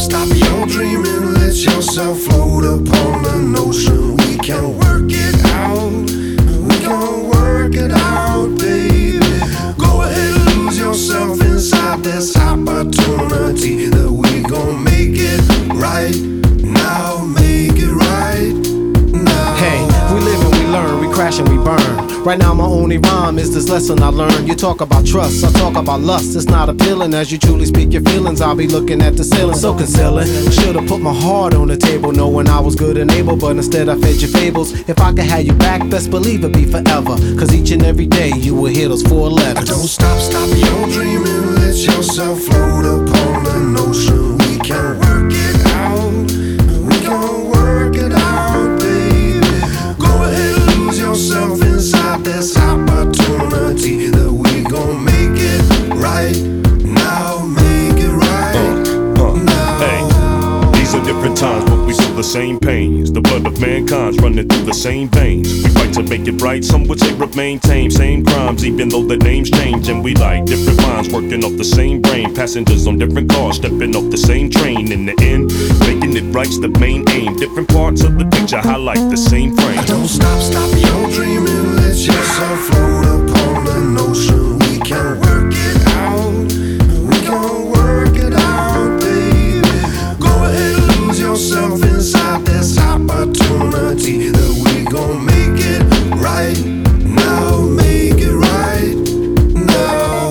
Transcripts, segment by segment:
stop your dreaming, let yourself float upon the notion. We can work it out, we can work it out, baby. Go ahead and lose yourself inside this opportunity that we gon' make it right now, make it right now. Hey, we live and we learn, we crash and we burn. Right now my only rhyme is this lesson I learned. You talk about trust, I talk about lust. It's not appealing as you truly speak your feelings. I'll be looking at the ceiling, so concealing. Should've put my heart on the table, knowing I was good and able, but instead I fed your fables. If I could have you back, best believe it'd be forever. Cause each and every day you will hear those four letters. Don't stop your dreaming, let yourself float upon the notion. We can work it out, we can work it out, baby. Go ahead and lose yourself inside this opportunity that we gon' make it right now, make it right now. Hey, these are different times, but we feel the same pains. The blood of mankind's running through the same veins. We fight to make it right, some would say remain tame. Same crimes, even though the names change. And we like different minds working off the same brain. Passengers on different cars, stepping off the same train. In the end, making it right's the main aim. Different parts of the picture highlight the same frame. Don't stop your dreaming, let yourself float upon the notion. We can work it out, we can work it out, baby. Go ahead and lose yourself inside this opportunity that we gon' make it right now, make it right now.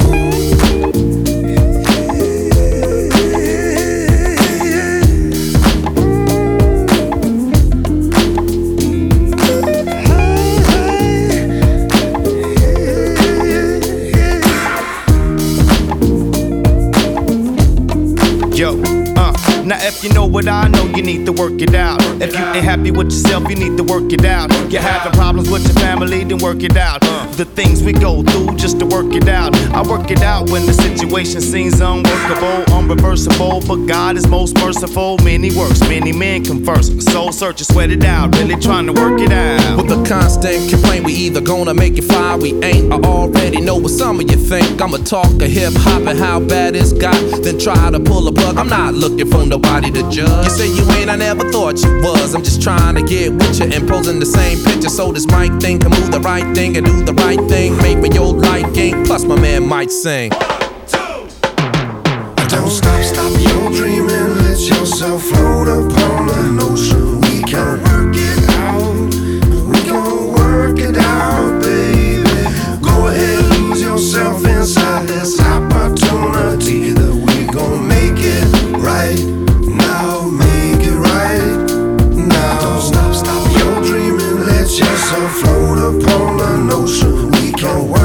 Yo, now if you know what I know, you need to work it out. If you ain't happy with yourself, you need to work it out. You're having problems with your family, then work it out. The things we go through just to work it out. I work it out when the situation seems unworkable, unreversible, but God is most merciful. Many works, many men converse. Soul search, sweat it out, really trying to work it out. With a constant complaint, we either gonna make it fly, we ain't. I already know what some of you think. I'ma talk a hip hop and how bad it's got, then try to pull a plug. I'm not looking for nobody to judge. You say you ain't, I never thought you was. I'm just trying to get with you and posing the same picture so this mic thing can move the right thing and do the right thing. Make for your liking, plus my man might sing. Don't stop your dreaming, let yourself float upon the notion. We can work it out, we can work it out, baby. Go ahead and lose yourself inside this opportunity that we gon' make it right now, make it right now. Don't stop your dreaming, let yourself float upon the notion. We can work